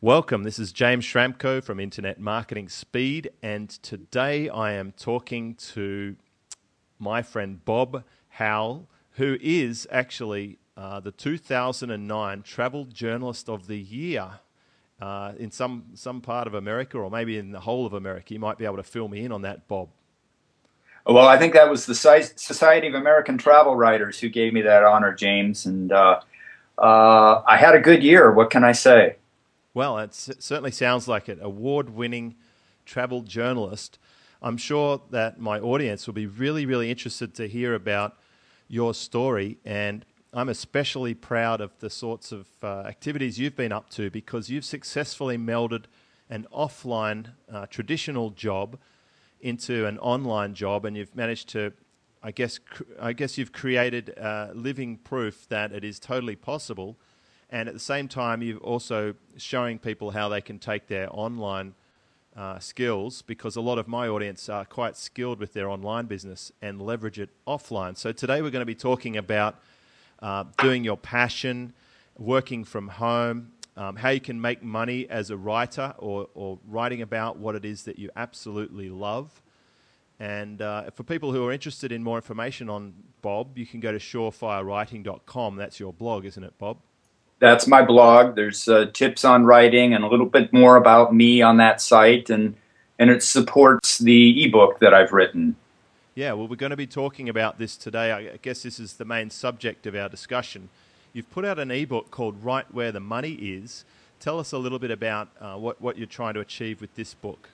Welcome. This is James Schramko from Internet Marketing Speed, and today I am talking to my friend Bob Howell, who is actually the 2009 Travel Journalist of the Year in some part of America, or maybe in the whole of America. You might be able to fill me in on that, Bob. Well, I think that was the Society of American Travel Writers who gave me that honor, James, and I had a good year. What can I say? Well, it certainly sounds like it. Award-winning travel journalist. I'm sure that my audience will be really, really interested to hear about your story, and I'm especially proud of the sorts of activities you've been up to because you've successfully melded an offline traditional job into an online job, and you've managed to, I guess you've created living proof that it is totally possible. And at the same time, you're also showing people how they can take their online skills, because a lot of my audience are quite skilled with their online business and leverage it offline. So today we're going to be talking about doing your passion, working from home, how you can make money as a writer or writing about what it is that you absolutely love. And for people who are interested in more information on Bob, you can go to surefirewriting.com. That's your blog, isn't it, Bob? That's my blog. There's tips on writing and a little bit more about me on that site, and it supports the ebook that I've written. Yeah, well, we're going to be talking about this today. I guess this is the main subject of our discussion. You've put out an ebook called Write Where the Money Is. Tell us a little bit about what you're trying to achieve with this book.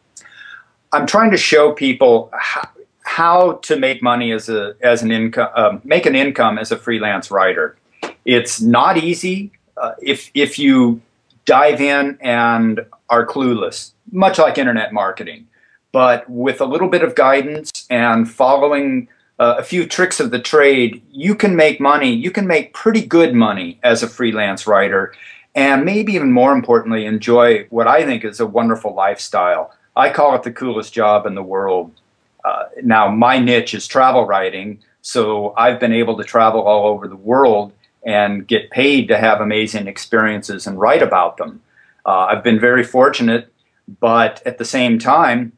I'm trying to show people how to make money as an income, make an income as a freelance writer. It's not easy if you dive in and are clueless, much like internet marketing. But with a little bit of guidance and following a few tricks of the trade, you can make money. You can make pretty good money as a freelance writer, and maybe even more importantly, enjoy what I think is a wonderful lifestyle. I call it the coolest job in the world. Now, my niche is travel writing, so I've been able to travel all over the world and get paid to have amazing experiences and write about them. I've been very fortunate, but at the same time,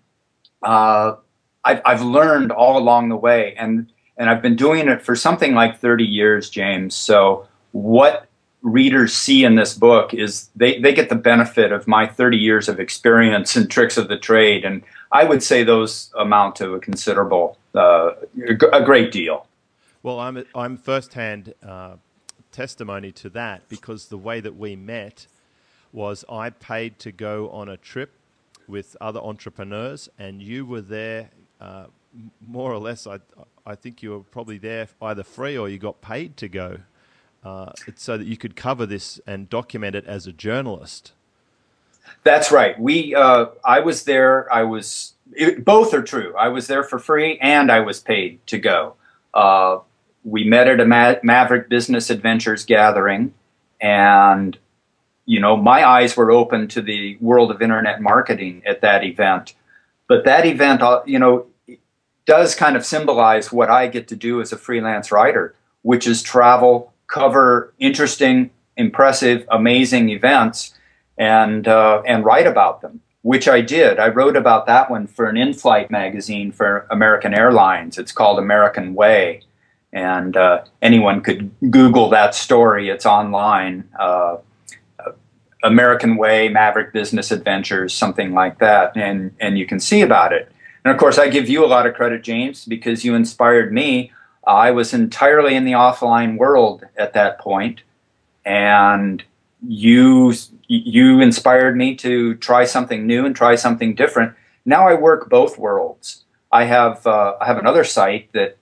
I've learned all along the way, and I've been doing it for something like 30 years, James. So what readers see in this book is they get the benefit of my 30 years of experience and tricks of the trade, and I would say those amount to a considerable, a great deal. Well, I'm firsthand testimony to that, because the way that we met was I paid to go on a trip with other entrepreneurs, and you were there more or less. I think you were probably there either free or you got paid to go, so that you could cover this and document it as a journalist. That's right. I was there. Both are true. I was there for free and I was paid to go. We met at a Maverick Business Adventures gathering, and my eyes were open to the world of internet marketing at that event. But that event, does kind of symbolize what I get to do as a freelance writer, which is travel, cover interesting, impressive, amazing events, and write about them, which I did. I wrote about that one for an in-flight magazine for American Airlines. It's called American Way. And anyone could Google that story. It's online. American Way, Maverick Business Adventures, something like that. And you can see about it. And of course, I give you a lot of credit, James, because you inspired me. I was entirely in the offline world at that point, and you inspired me to try something new and try something different. Now I work both worlds. I have another site that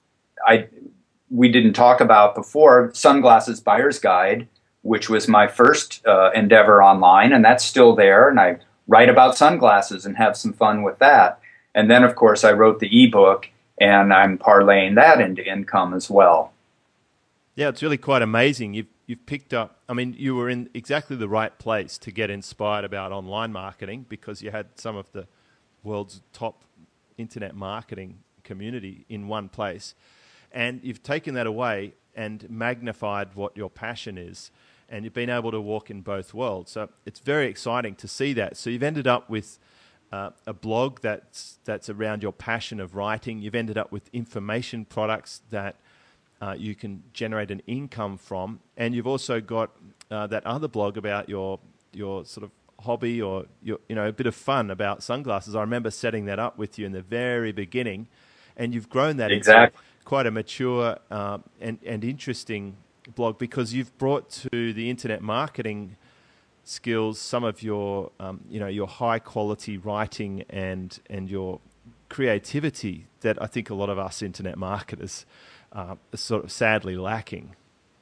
we didn't talk about before, Sunglasses Buyer's Guide, which was my first endeavor online, and that's still there, and I write about sunglasses and have some fun with that. And then, of course, I wrote the ebook, and I'm parlaying that into income as well. Yeah, it's really quite amazing. You've picked up, I mean, you were in exactly the right place to get inspired about online marketing, because you had some of the world's top internet marketing community in one place. And you've taken that away and magnified what your passion is. and you've been able to walk in both worlds. So it's very exciting to see that. So you've ended up with a blog that's around your passion of writing. You've ended up with information products that you can generate an income from, and you've also got that other blog about your sort of hobby or a bit of fun about sunglasses. I remember setting that up with you in the very beginning, and you've grown that into quite a mature and interesting blog, because you've brought to the internet marketing skills some of your your high quality writing and your creativity that I think a lot of us internet marketers are sort of sadly lacking.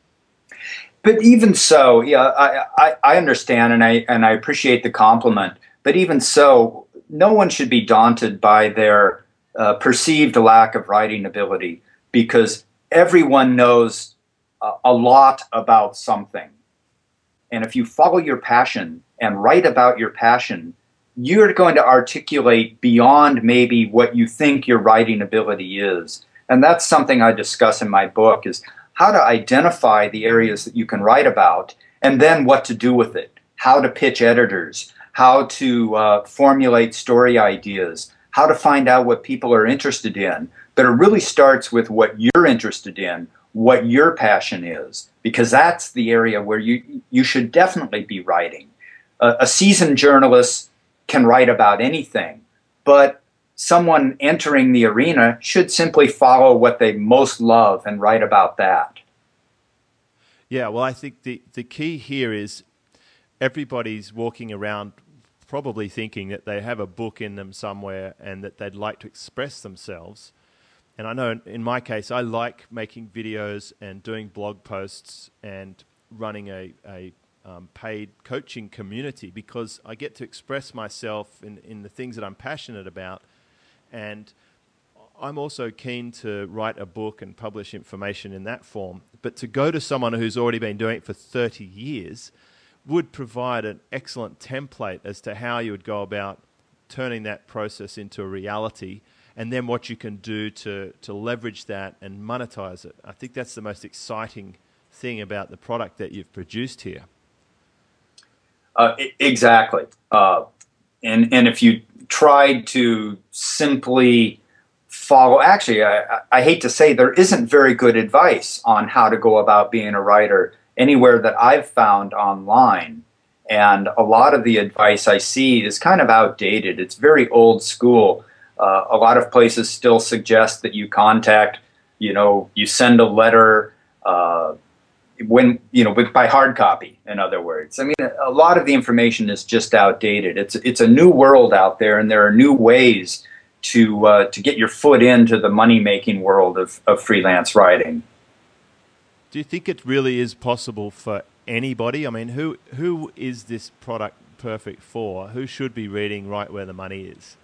But even so, yeah, I understand, and I appreciate the compliment. But even so, no one should be daunted by their perceived lack of writing ability, because everyone knows a lot about something. And if you follow your passion and write about your passion, you're going to articulate beyond maybe what you think your writing ability is. And that's something I discuss in my book, is how to identify the areas that you can write about, and then what to do with it, how to pitch editors, how to formulate story ideas, how to find out what people are interested in. But it really starts with what you're interested in, what your passion is, because that's the area where you should definitely be writing. A seasoned journalist can write about anything, but someone entering the arena should simply follow what they most love and write about that. Yeah, well, I think the key here is everybody's walking around probably thinking that they have a book in them somewhere and that they'd like to express themselves. And I know in my case, I like making videos and doing blog posts and running a paid coaching community, because I get to express myself in the things that I'm passionate about. And I'm also keen to write a book and publish information in that form. But to go to someone who's already been doing it for 30 years would provide an excellent template as to how you would go about turning that process into a reality, and then what you can do to leverage that and monetize it. I think that's the most exciting thing about the product that you've produced here. Exactly. And if you tried to simply follow, actually, I hate to say, there isn't very good advice on how to go about being a writer anywhere that I've found online. And a lot of the advice I see is kind of outdated. It's very old school. A lot of places still suggest that you contact, you send a letter, by hard copy, in other words. I mean, a lot of the information is just outdated. It's a new world out there, and there are new ways to get your foot into the money-making world of freelance writing. Do you think it really is possible for anybody? I mean, who is this product perfect for? Who should be reading Right Where the Money Is?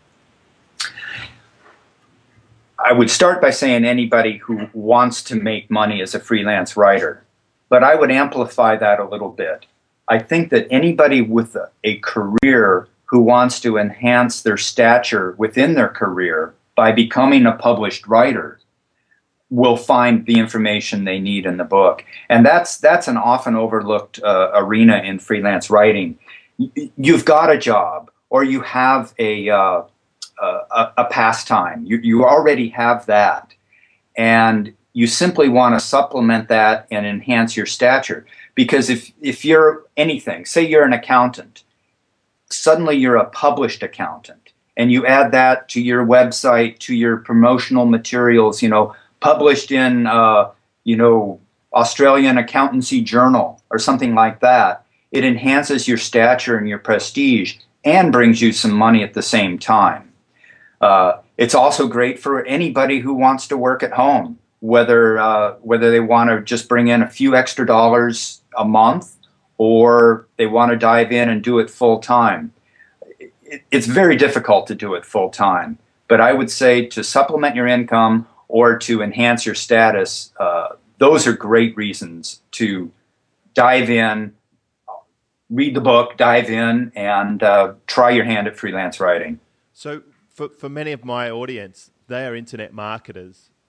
I would start by saying anybody who wants to make money as a freelance writer. But I would amplify that a little bit. I think that anybody with a career who wants to enhance their stature within their career by becoming a published writer will find the information they need in the book. And that's an often overlooked arena in freelance writing. You've got a job, or you have a pastime. You already have that. And you simply want to supplement that and enhance your stature. Because if you're anything, say you're an accountant, suddenly you're a published accountant, and you add that to your website, to your promotional materials, published in, Australian Accountancy Journal or something like that, it enhances your stature and your prestige and brings you some money at the same time. It's also great for anybody who wants to work at home, whether they want to just bring in a few extra dollars a month, or they want to dive in and do it full time. It's very difficult to do it full time, but I would say to supplement your income or to enhance your status, those are great reasons to dive in, read the book, dive in, and try your hand at freelance writing. So for many of my audience, they are internet marketers.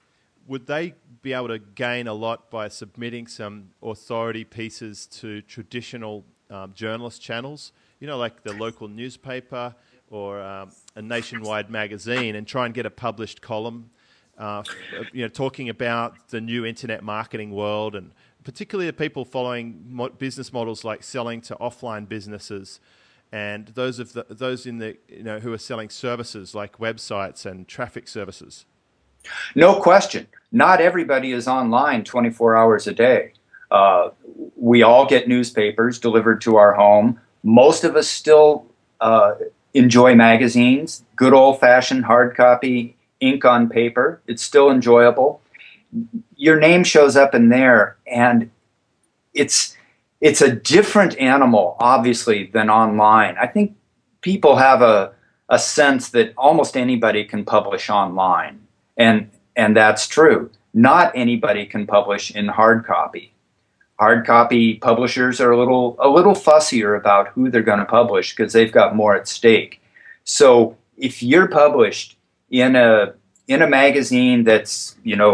would they be able to gain a lot by submitting some authority pieces to traditional journalist channels, like the local newspaper or a nationwide magazine, and try and get a published column, talking about the new internet marketing world, and particularly the people following business models like selling to offline businesses, and those in the who are selling services like websites and traffic services? No question. Not everybody is online 24 hours a day. We all get newspapers delivered to our home. Most of us still enjoy magazines, good old-fashioned hard copy, ink on paper. It's still enjoyable. Your name shows up in there, and it's a different animal, obviously, than online. I think people have a sense that almost anybody can publish online. And that's true. Not anybody can publish in hard copy. Hard copy publishers are a little fussier about who they're going to publish because they've got more at stake. So if you're published in a magazine that's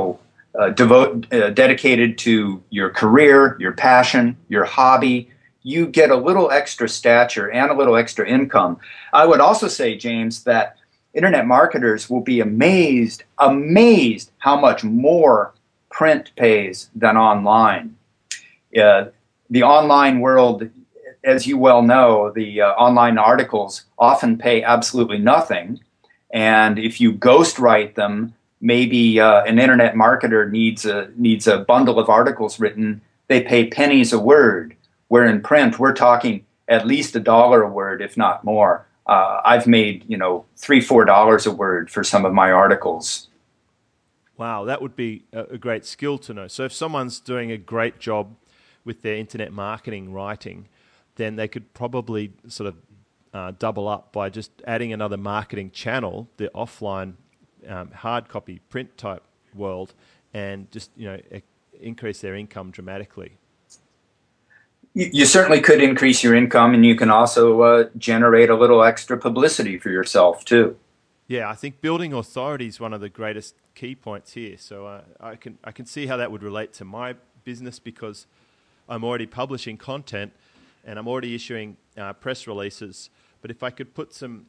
dedicated to your career, your passion, your hobby, you get a little extra stature and a little extra income. I would also say, James, that internet marketers will be amazed how much more print pays than online. The online world, as you well know, the online articles often pay absolutely nothing. And if you ghostwrite them, maybe an internet marketer needs a bundle of articles written, they pay pennies a word. Where in print, we're talking at least $1 a word, if not more. I've made, $3-4 a word for some of my articles. Wow, that would be a great skill to know. So if someone's doing a great job with their internet marketing writing, then they could probably sort of double up by just adding another marketing channel, the offline hard copy print type world, and just increase their income dramatically. You certainly could increase your income, and you can also generate a little extra publicity for yourself too. Yeah, I think building authority is one of the greatest key points here. So I can see how that would relate to my business, because I'm already publishing content and I'm already issuing press releases. But if I could put some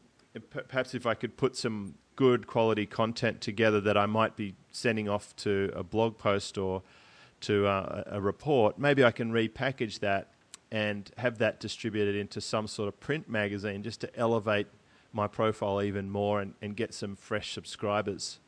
good quality content together that I might be sending off to a blog post or to a report, maybe I can repackage that and have that distributed into some sort of print magazine just to elevate my profile even more and get some fresh subscribers.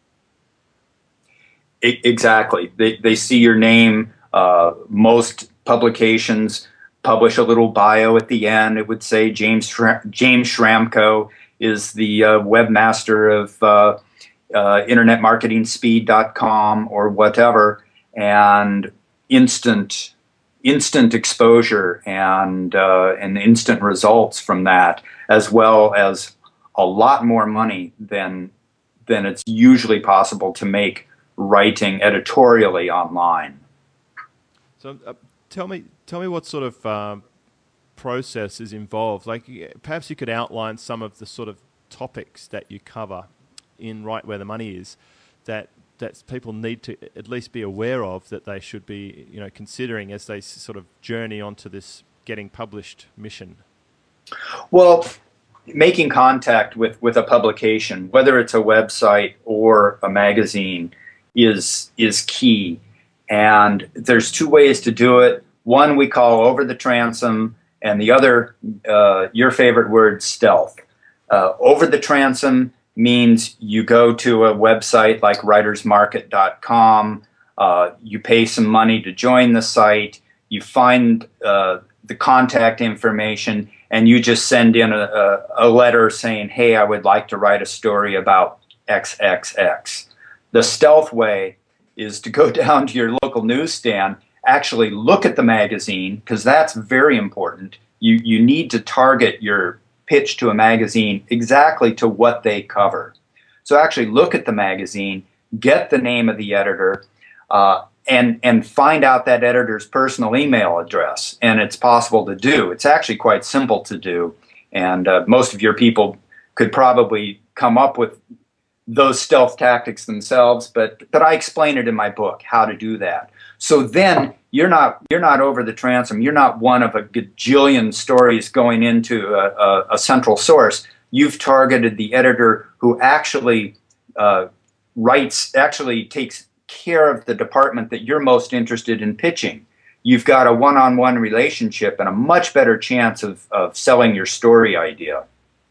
Exactly. They see your name. Most publications publish a little bio at the end. It would say James Schramko is the webmaster of internetmarketingspeed.com or whatever, and instant exposure and instant results from that, as well as a lot more money than it's usually possible to make writing editorially online. So tell me what sort of process is involved. Like, perhaps you could outline some of the sort of topics that you cover in Right Where the Money Is that people need to at least be aware of, that they should be considering as they sort of journey onto this getting published mission. Well, making contact with a publication, whether it's a website or a magazine, is key. And there's two ways to do it. One we call over the transom, and the other, your favorite word, stealth. Over the transom means you go to a website like writersmarket.com, you pay some money to join the site, you find the contact information, and you just send in a letter saying, hey, I would like to write a story about XXX. The stealth way is to go down to your local newsstand, actually look at the magazine, because that's very important. You need to target your pitch to a magazine exactly to what they cover. So actually look at the magazine, get the name of the editor, and find out that editor's personal email address. And it's possible to do. It's actually quite simple to do. And most of your people could probably come up with those stealth tactics themselves, but I explain it in my book how to do that. So then you're not over the transom. You're not one of a gajillion stories going into a central source. You've targeted the editor who actually takes care of the department that you're most interested in pitching. You've got a one-on-one relationship and a much better chance of selling your story idea.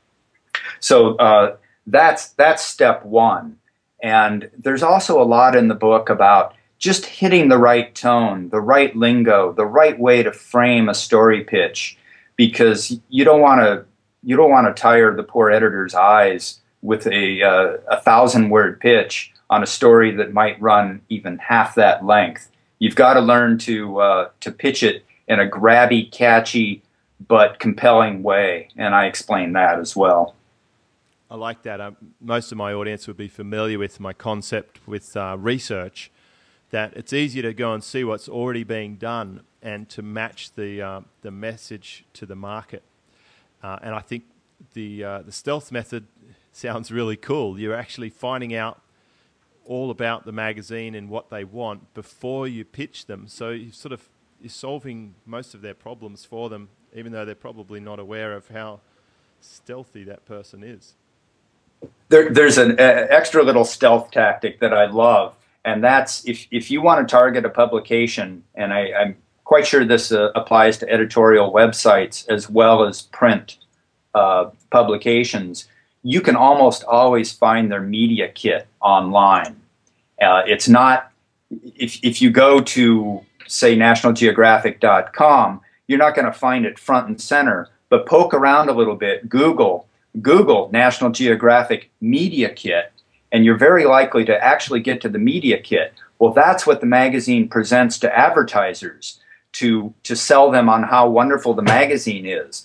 So that's step one. And there's also a lot in the book about just hitting the right tone, the right lingo, the right way to frame a story pitch, because you don't want to tire the poor editor's eyes with a 1,000-word pitch on a story that might run even half that length. You've got to learn to pitch it in a grabby, catchy, but compelling way, and I explain that as well. I like that. Most of my audience would be familiar with my concept with research, that it's easier to go and see what's already being done and to match the message to the market. And I think the stealth method sounds really cool. You're actually finding out all about the magazine and what they want before you pitch them. So you're solving most of their problems for them, even though they're probably not aware of how stealthy that person is. There's an extra little stealth tactic that I love, and that's if you want to target a publication, and I'm quite sure this applies to editorial websites as well as print publications, you can almost always find their media kit online. It's not, if you go to, say, nationalgeographic.com, you're not going to find it front and center, but poke around a little bit, Google National Geographic Media Kit, and you're very likely to actually get to the media kit. Well, that's what the magazine presents to advertisers to sell them on how wonderful the magazine is.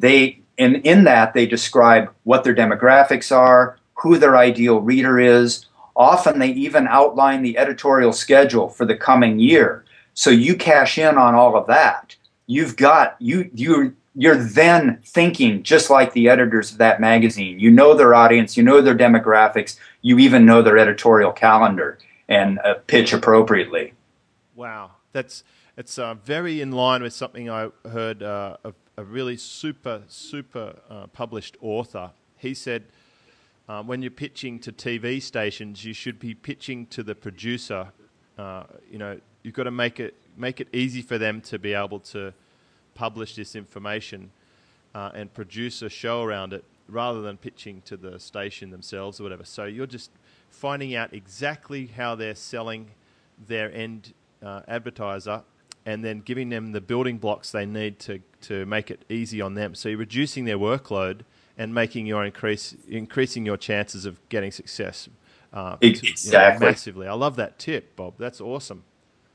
In that, they describe what their demographics are, who their ideal reader is. Often they even outline the editorial schedule for the coming year. So you cash in on all of that. You're then thinking just like the editors of that magazine. You know their audience, you know their demographics, you even know their editorial calendar, and pitch appropriately. Wow, it's very in line with something I heard of a really super published author. He said, when you're pitching to TV stations, you should be pitching to the producer. You've got to make it easy for them to be able to publish this information and produce a show around it, rather than pitching to the station themselves or whatever. So you're just finding out exactly how they're selling their end advertiser, and then giving them the building blocks they need to make it easy on them. So you're reducing their workload and making increasing your chances of getting success exactly. Massively. I love that tip, Bob. That's awesome.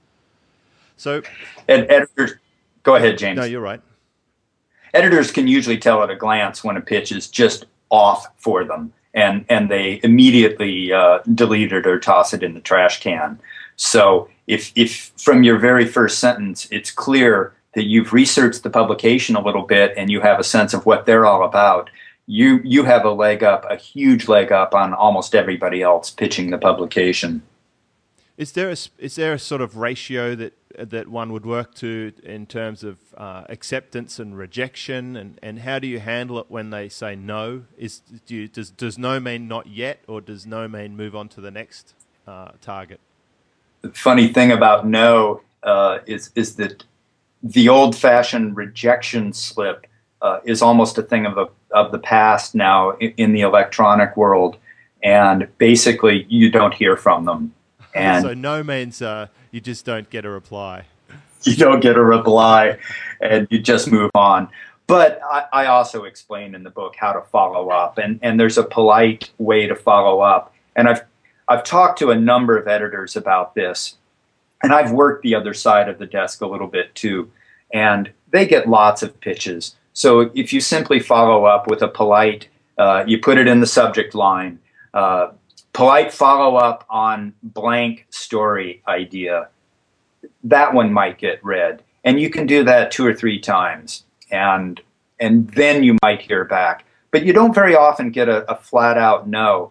So, and editors, go ahead, James. No, you're right. Editors can usually tell at a glance when a pitch is just off for them, and they immediately delete it or toss it in the trash can. So if from your very first sentence it's clear that you've researched the publication a little bit and you have a sense of what they're all about, you have a huge leg up on almost everybody else pitching the publication. Is there a sort of ratio that one would work to in terms of acceptance and rejection, and how do you handle it when they say no? Does no mean not yet, or does no mean move on to the next target? The funny thing about no is that the old-fashioned rejection slip is almost a thing of the past now in the electronic world, and basically you don't hear from them. And so no means you just don't get a reply. You don't get a reply, and you just move on. But I also explain in the book how to follow up, and there's a polite way to follow up. And I've talked to a number of editors about this, and I've worked the other side of the desk a little bit too, and they get lots of pitches. So if you simply follow up with a polite, you put it in the subject line, polite follow-up on blank story idea, that one might get read. And you can do that 2 or 3 times, and then you might hear back. But you don't very often get a flat-out no.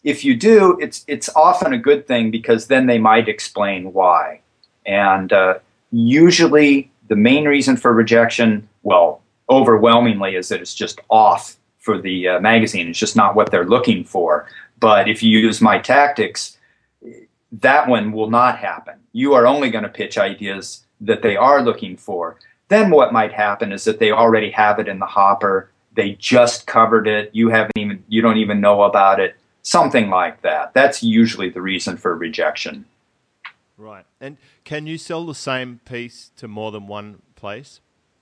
if you do, it's often a good thing because then they might explain why. And usually the main reason for rejection, well, overwhelmingly, is that it's just off for the magazine. It's just not what they're looking for. But if you use my tactics, that one will not happen. You are only going to pitch ideas that they are looking for. Then what might happen is that they already have it in the hopper. They just covered it. You don't even know about it. Something like that. That's usually the reason for rejection. Right. And can you sell the same piece to more than one place?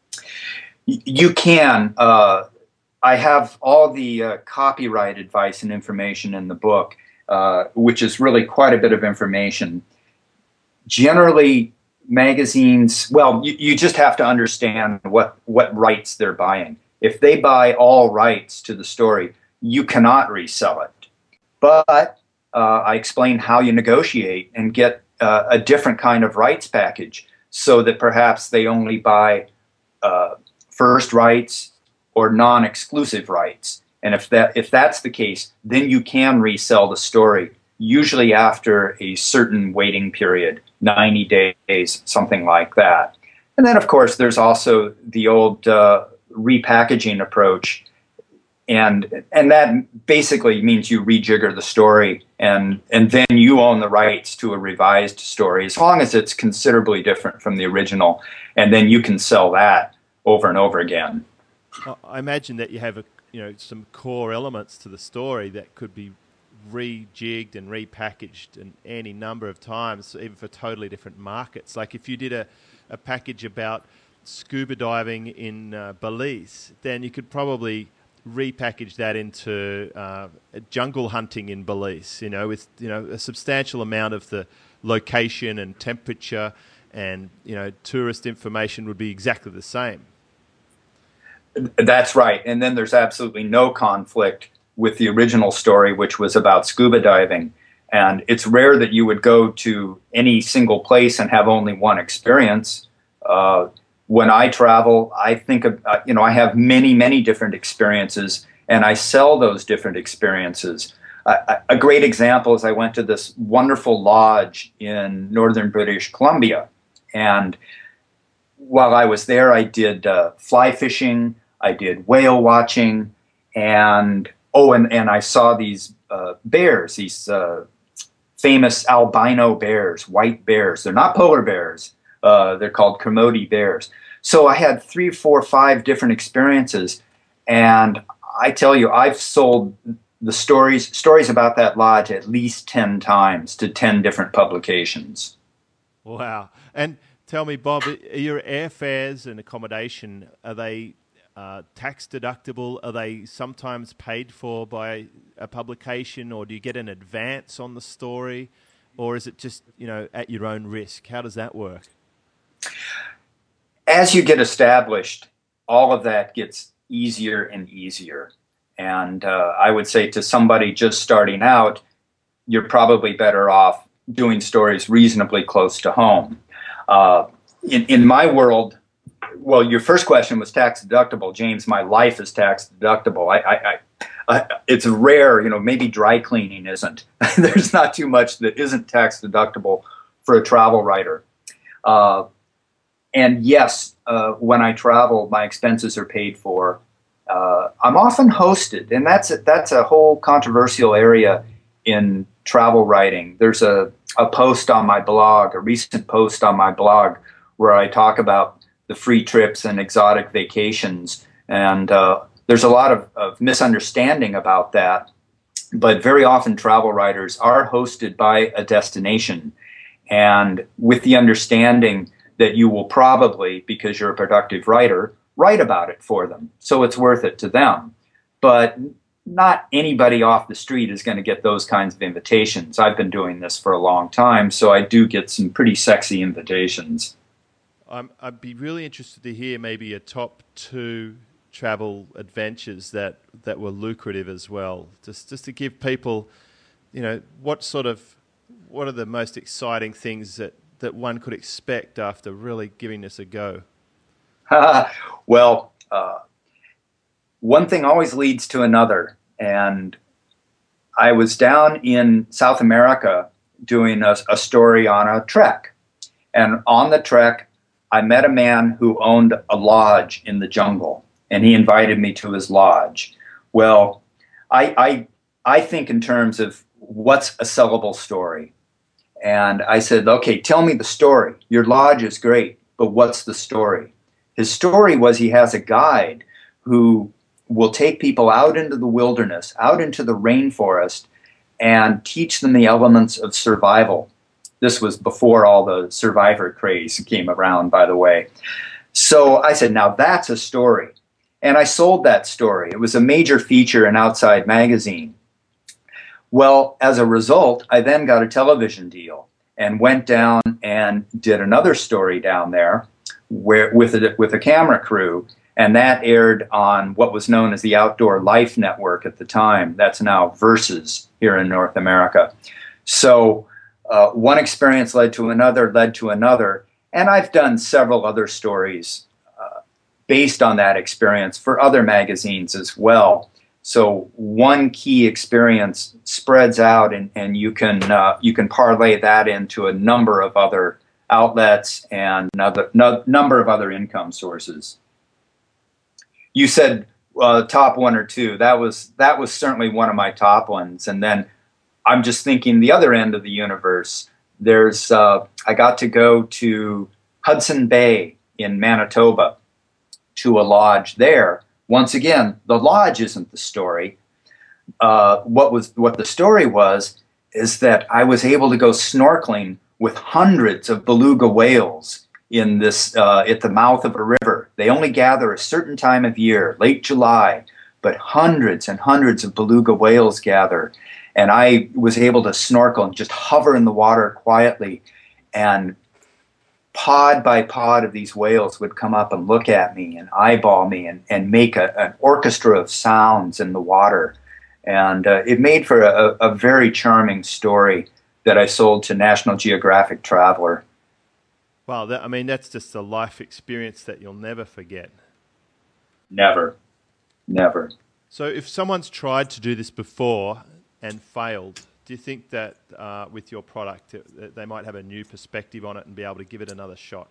You can. I have all the copyright advice and information in the book, which is really quite a bit of information. Generally, magazines, well, you just have to understand what rights they're buying. If they buy all rights to the story, you cannot resell it. But I explain how you negotiate and get a different kind of rights package so that perhaps they only buy first rights or non-exclusive rights. And if that's the case, then you can resell the story, usually after a certain waiting period, 90 days, something like that. And then, of course, there's also the old repackaging approach. And that basically means you rejigger the story, and then you own the rights to a revised story, as long as it's considerably different from the original, and then you can sell that over and over again. I imagine that you have some core elements to the story that could be rejigged and repackaged any number of times, even for totally different markets. Like if you did a package about scuba diving in Belize, then you could probably repackage that into jungle hunting in Belize, with a substantial amount of the location and temperature and tourist information would be exactly the same. That's right. And then there's absolutely no conflict with the original story, which was about scuba diving. And it's rare that you would go to any single place and have only one experience. When I travel, I think of, I have many, many different experiences, and I sell those different experiences. A great example is I went to this wonderful lodge in northern British Columbia. And while I was there, I did fly fishing, I did whale watching, and I saw these bears, these famous albino bears, white bears. They're not polar bears. They're called Kermode bears. So I had 3, 4, 5 different experiences, and I tell you, I've sold the stories about that lodge at least 10 times to 10 different publications. Wow. And tell me, Bob, are your airfares and accommodation, are they tax deductible? Are they sometimes paid for by a publication, or do you get an advance on the story, or is it just, at your own risk? How does that work? As you get established, all of that gets easier and easier. And I would say to somebody just starting out, you're probably better off doing stories reasonably close to home. In my world, well, your first question was tax deductible. James, my life is tax deductible. It's rare, maybe dry cleaning isn't. There's not too much that isn't tax deductible for a travel writer. And yes, when I travel, my expenses are paid for. I'm often hosted, and that's a whole controversial area in travel writing. There's a post on my blog, a recent post on my blog, where I talk about the free trips and exotic vacations. And there's a lot of misunderstanding about that. But very often travel writers are hosted by a destination, and with the understanding that you will probably, because you're a productive writer, write about it for them. So it's worth it to them. But not anybody off the street is going to get those kinds of invitations. I've been doing this for a long time, so I do get some pretty sexy invitations. I'd be really interested to hear maybe a top 2 travel adventures that were lucrative as well. Just to give people, what are the most exciting things that one could expect after really giving this a go? Well, one thing always leads to another. And I was down in South America doing a story on a trek. And on the trek, I met a man who owned a lodge in the jungle, and he invited me to his lodge. Well, I think in terms of what's a sellable story. And I said, okay, tell me the story. Your lodge is great, but what's the story? His story was he has a guide who will take people out into the wilderness, out into the rainforest, and teach them the elements of survival. This was before all the survivor craze came around, by the way. So I said, now that's a story. And I sold that story. It was a major feature in Outside Magazine. Well, as a result, I then got a television deal and went down and did another story down there with a camera crew, and that aired on what was known as the Outdoor Life Network at the time. That's now Versus here in North America. So one experience led to another, and I've done several other stories based on that experience for other magazines as well. So one key experience spreads out, and you can parlay that into a number of other outlets and another number of other income sources. You said top one or two. That was certainly one of my top ones. And then I'm just thinking the other end of the universe. There's I got to go to Hudson Bay in Manitoba to a lodge there. Once again, the lodge isn't the story. What the story was is that I was able to go snorkeling with hundreds of beluga whales in this at the mouth of a river. They only gather a certain time of year, late July, but hundreds and hundreds of beluga whales gather. And I was able to snorkel and just hover in the water quietly, and pod by pod of these whales would come up and look at me and eyeball me and make an orchestra of sounds in the water. And it made for a very charming story that I sold to National Geographic Traveler. Wow, that's just a life experience that you'll never forget. Never. So if someone's tried to do this before and failed, do you think that with your product they might have a new perspective on it and be able to give it another shot?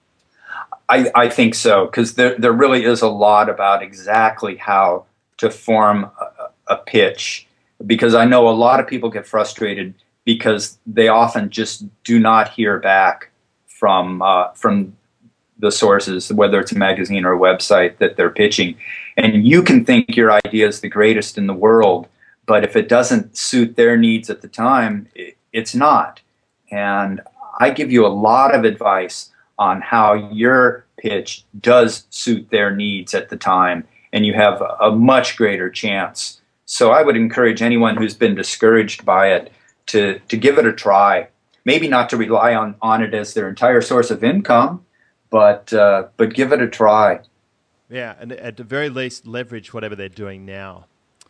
I think so, because there really is a lot about exactly how to form a pitch, because I know a lot of people get frustrated because they often just do not hear back from the sources, whether it's a magazine or a website that they're pitching. And you can think your idea is the greatest in the world, but if it doesn't suit their needs at the time, it's not. And I give you a lot of advice on how your pitch does suit their needs at the time, and you have a much greater chance. So I would encourage anyone who's been discouraged by it to give it a try. Maybe not to rely on it as their entire source of income, but give it a try. Yeah, and at the very least, leverage whatever they're doing now.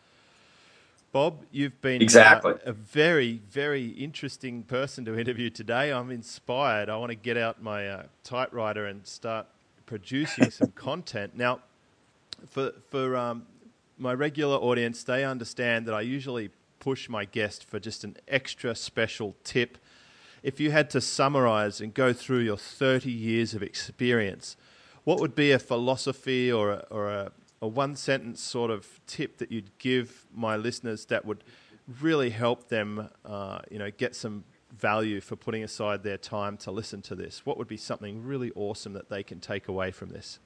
Bob, you've been exactly a very, very interesting person to interview today. I'm inspired. I want to get out my typewriter and start producing some content. Now, for my regular audience, they understand that I usually push my guest for just an extra special tip. If you had to summarize and go through your 30 years of experience, what would be a philosophy or a one-sentence sort of tip that you'd give my listeners that would really help them, get some value for putting aside their time to listen to this? What would be something really awesome that they can take away from this?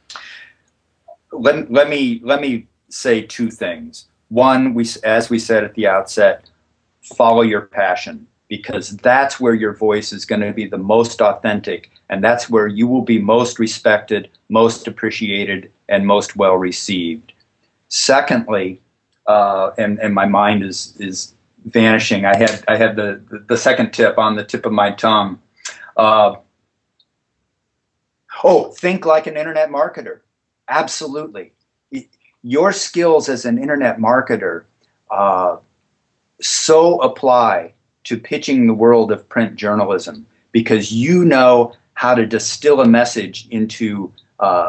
Let me say two things. One, as we said at the outset, follow your passion, because that's where your voice is going to be the most authentic, and that's where you will be most respected, most appreciated, and most well received. Secondly, and my mind is vanishing. I had the second tip on the tip of my tongue. Think like an internet marketer. Absolutely. Your skills as an internet marketer so apply to pitching the world of print journalism, because you know how to distill a message into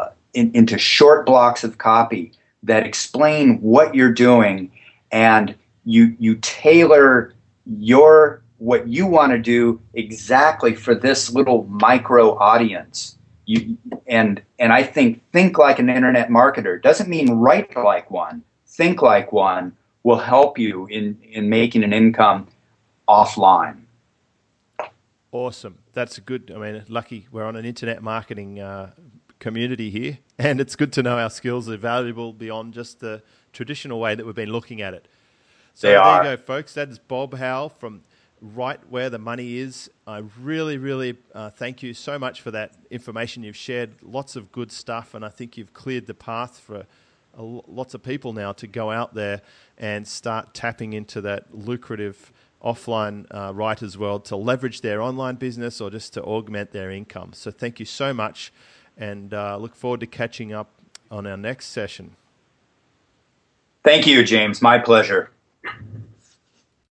short blocks of copy that explain what you're doing, and you tailor what you want to do exactly for this little micro audience. And I think like an internet marketer doesn't mean write like one. Think like one will help you in making an income offline. Awesome. That's good. I mean, lucky we're on an internet marketing community here, and it's good to know our skills are valuable beyond just the traditional way that we've been looking at it. So there you go, folks. That is Bob Howell from Right Where the Money Is. I really, really thank you so much for that information you've shared. Lots of good stuff, and I think you've cleared the path for lots of people now to go out there and start tapping into that lucrative offline writers world to leverage their online business or just to augment their income. So thank you so much, and look forward to catching up on our next session. Thank you, James. My pleasure.